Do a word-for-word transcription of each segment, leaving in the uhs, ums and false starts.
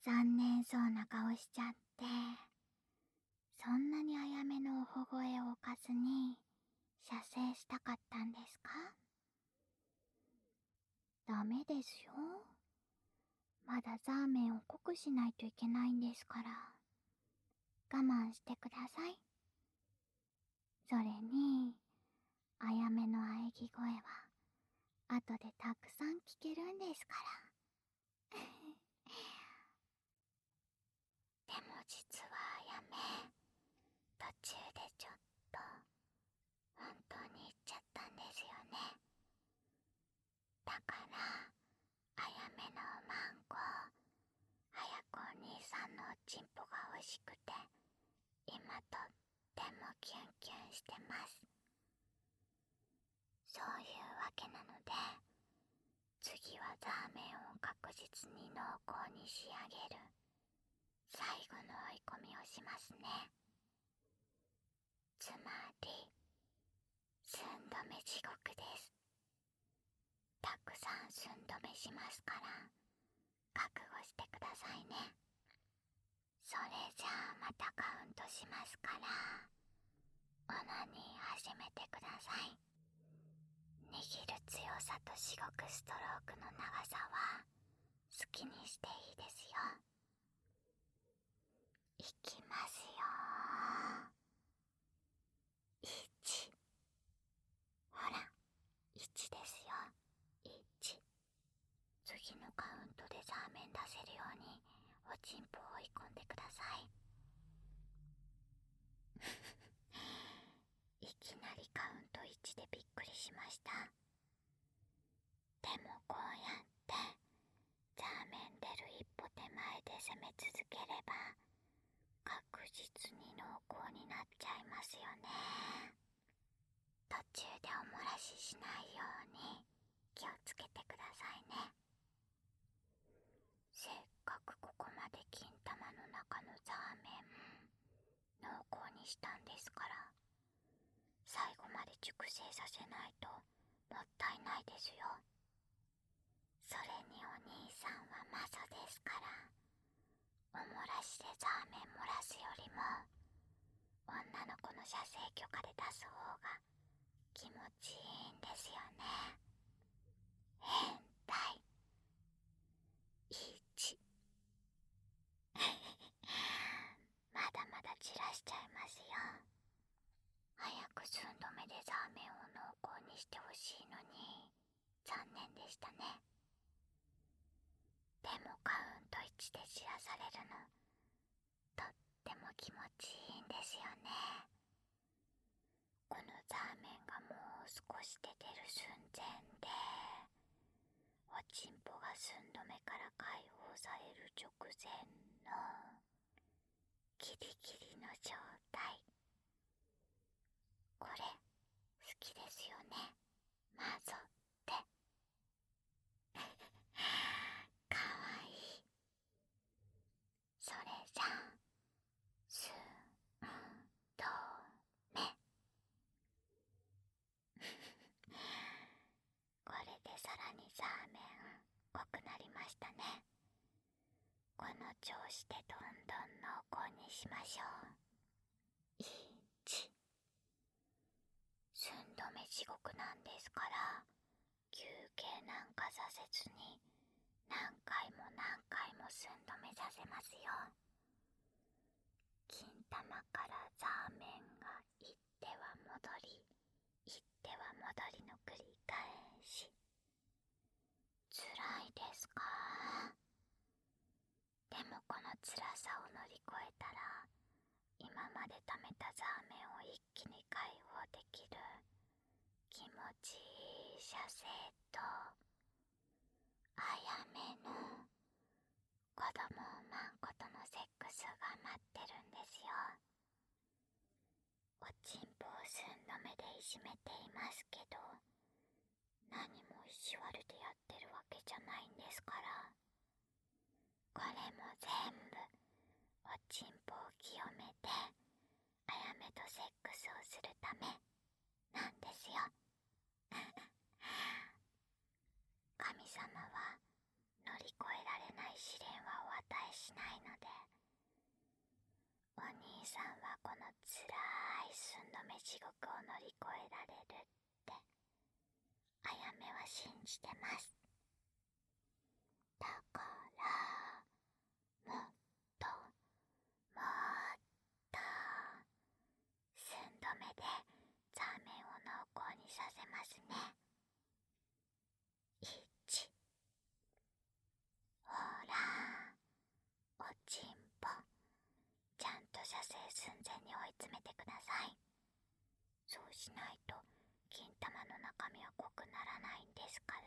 残念そうな顔しちゃって、そんなにあやめのおほ声を置かずに射精したかったんですか？ダメですよ。まだザーメンを濃くしないといけないんですから。我慢してください。それに、あやめの喘ぎ声は後でたくさん聞けるんですから。でも実はあやめ、途中でちょっと本当に言っちゃったんですよね。だからあやめのおまんこ、早くお兄さんのおちんぽが欲しくて、今とってもキュンキュンしてます。そういうわけなので、次はザーメンを確実に濃厚に仕上げる最後の追い込みをしますね。つまり寸止め地獄です。たくさん寸止めしますから覚悟してくださいね。それじゃあまたカウントしますから、オナニー始めてください。握る強さとしごくストロークの長さは好きにしていいですよ。いきますよ。いち、ほら、いちですよ。いち。次のカウントでザーメン出せるようにおちんぽを追い込んでください。いきなりカウントいちでびっくりしました。でもこうやってザーメン出る一歩手前で攻め続ければ確実に濃厚になっちゃいますよね。途中でお漏らししないように気をつけてくださいね。せっかくここまで金玉の中のザーメン濃厚にしたんですから、最後まで熟成させないともったいないですよ。それにお兄さんはマゾですから、お漏らしでザーメン漏らすよりも女の子の射精許可で出す方が気持ちいいんですよね。変態。いち。まだまだ散らしちゃいますよ。早く寸止めでザーメンを濃厚にしてほしいのに残念でしたね。でもカウントいちで知らされるのとっても気持ちいいんですよね。このザーメンがもう少しで出る寸前で、おちんぽが寸止めから解放される直前のギリギリの状態。これ好きですよね、マゾって。かわいい。それじゃあ寸止め。これでさらにザーメン濃くなりましたね。この調子でどんどん濃厚にしましょう。いち。寸止め地獄なんですから、休憩なんかさせずに何回も何回も寸止めさせますよ。金玉からザーメンが行っては戻り、行っては戻りの繰り返し。辛いですか？でもこの辛さを乗り越えたら、今まで溜めたザーメンを一気に解放できる気持ちいい射精と、あやめの子供をまんことのセックスが待ってるんですよ。おちんぽを寸止めでいじめていますけど、何も意地悪でやってるわけじゃないんですから。これも全部おちんぽを清めてあやめとセックスをするためなんですよ。神様は乗り越えられない試練はお与えしなしてます。だからもっともっと寸止めでザーメンを濃厚にさせますね。いち、ほらおちんぽ、ちゃんと射精寸前に追い詰めてください。そうしないと金玉の中身は濃くならないんですから。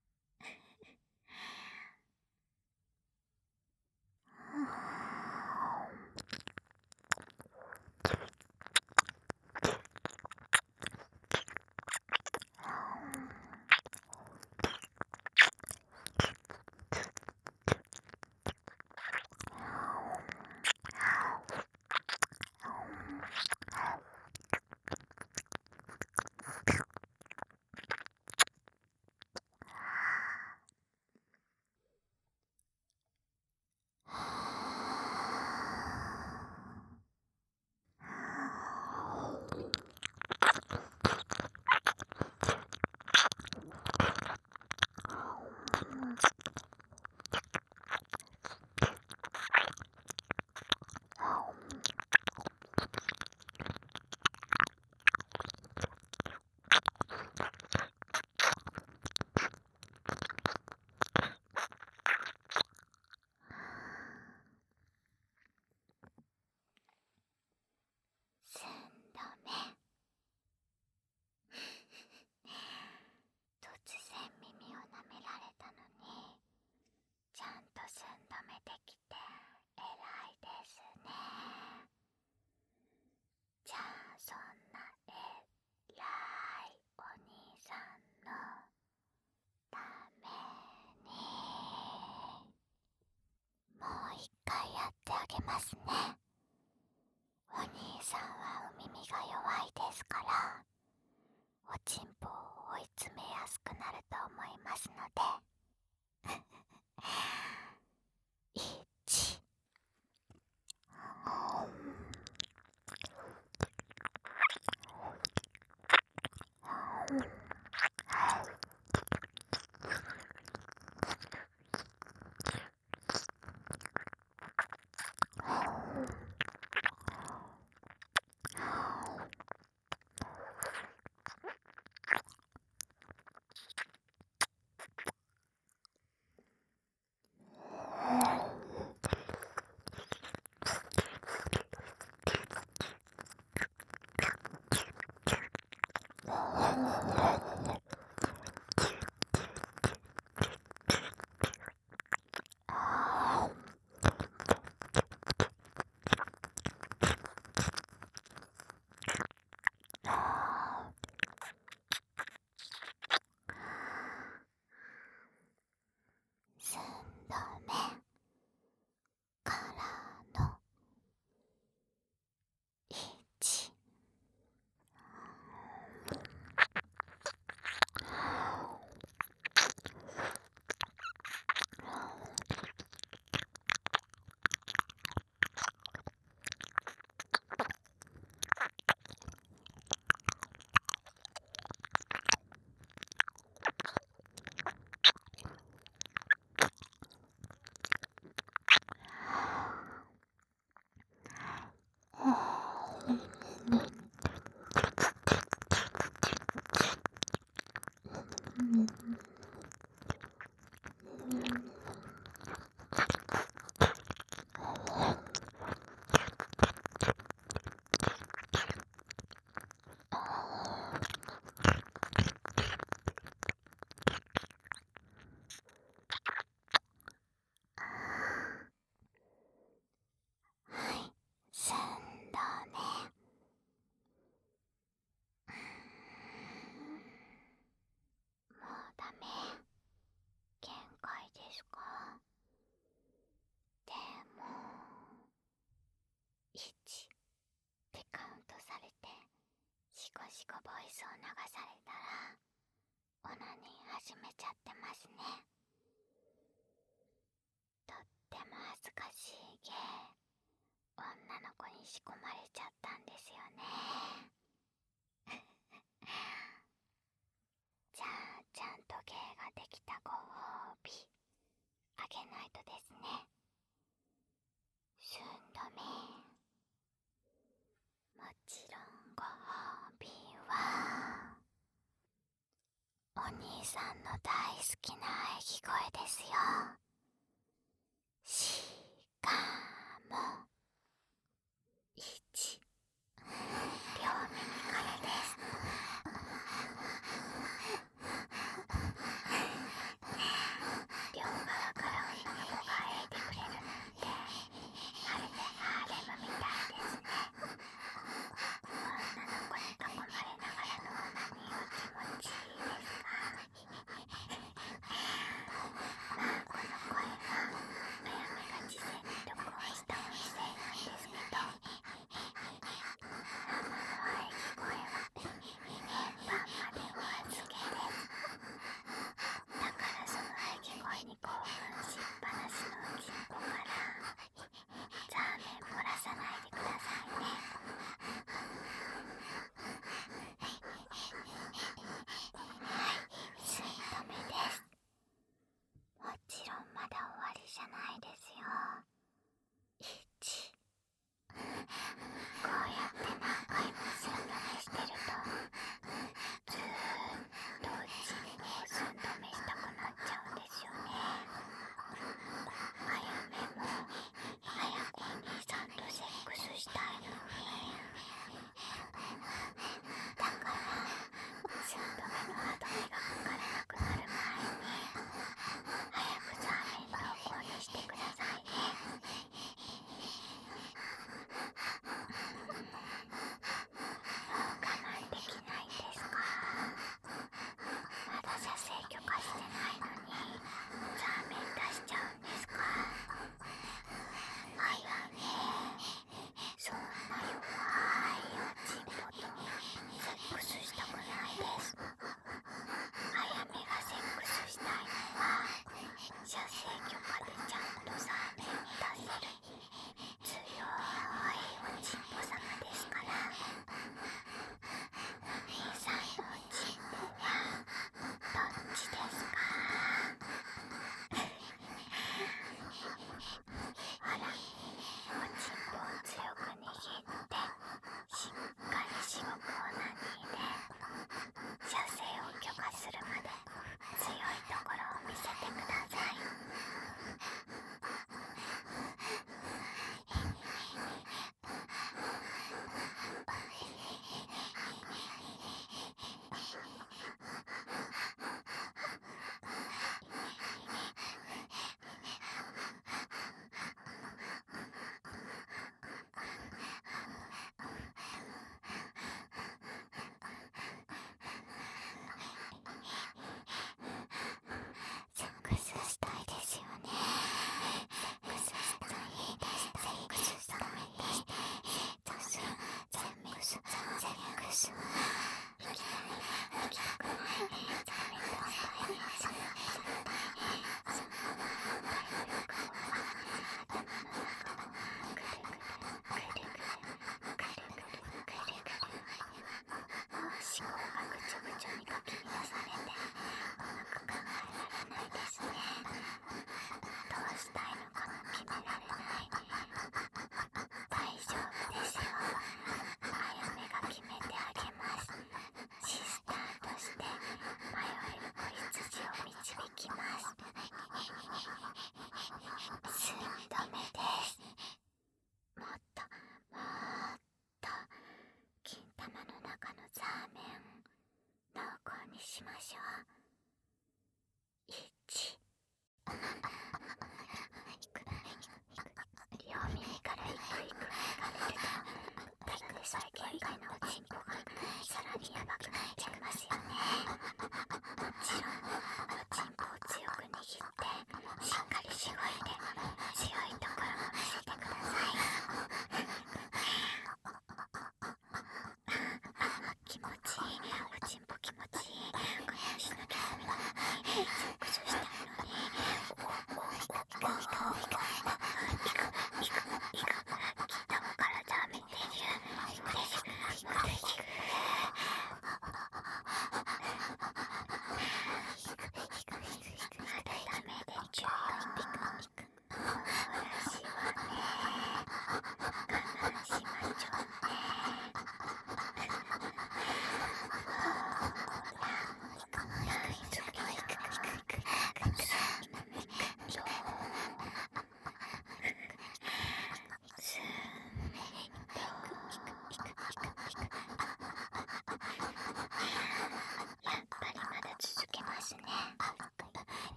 寸止め。突然耳を舐められたのにちゃんと寸止めできて偉いですね。じゃあそんな偉いお兄さんのためにもう一回やってあげますね。お兄さんはお耳が弱いですからおちんぽを追い詰めやすくなると思いますのでいち、寸止めからのいち、はい寸止め。もうダメ、限界ですか？でもいちってカウントされてシコシコボイスを流されたらオナニー始めちゃってますね。とっても恥ずかしい芸、女の子に仕込まれちゃったんですよね。じゃあちゃんと芸さんの大好きな喘ぎ声ですよ。しかもいち、両耳からです。両側から女の子が喘いでくれるなんて、まるでハーレムみたいですね。女の子に囲まれながらのオナニーは気持ちいいですか？まあこの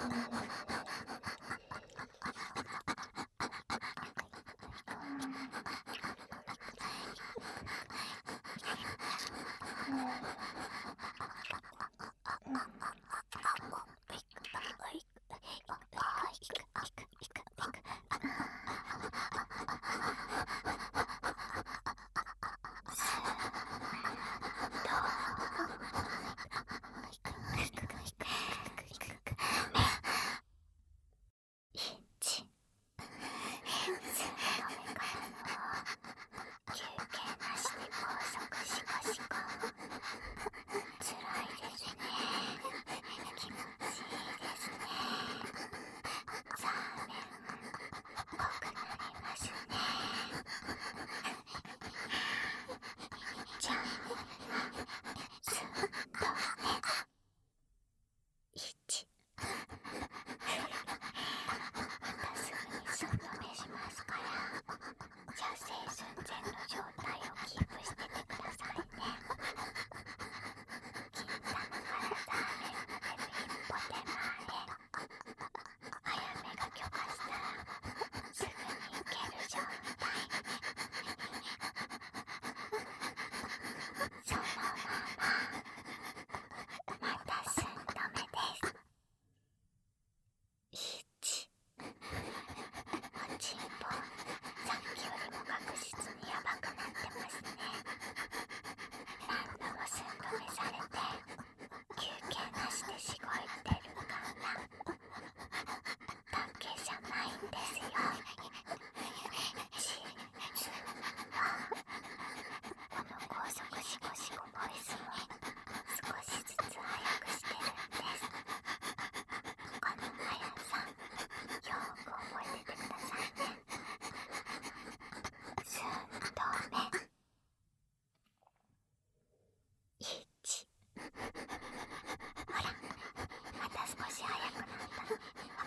ほら、また少し早くなった。